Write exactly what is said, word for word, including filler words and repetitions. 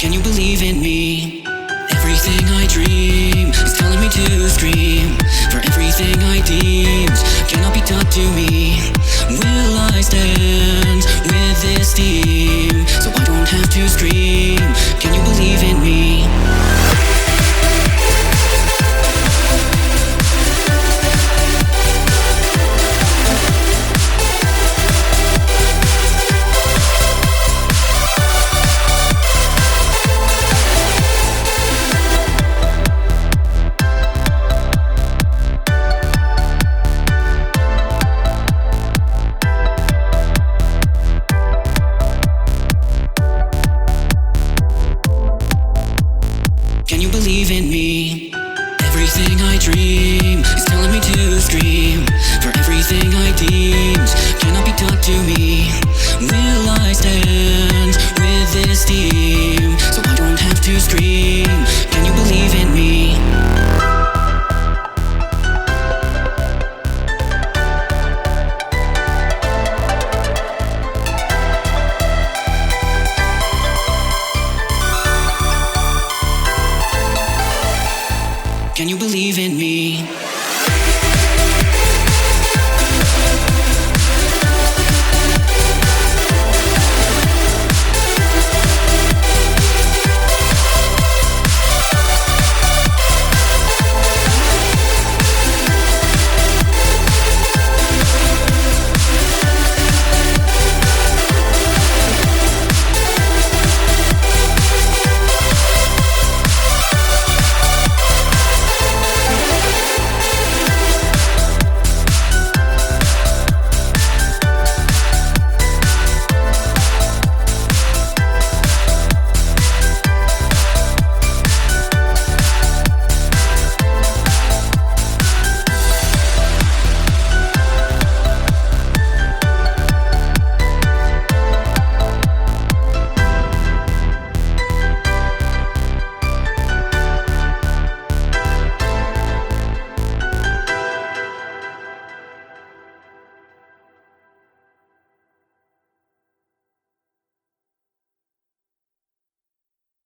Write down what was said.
Can you believe in me? Everything I dream is telling me to scream. For everything I deemed cannot be taught to me. Will I stand with this team so I don't have to scream? Can you believe in me? Can you believe in me? Everything I dream is telling me to scream. For everything I deemed cannot be taught to me. Will I stand with this team so I don't have to scream? Can you believe in me? Can you believe in me?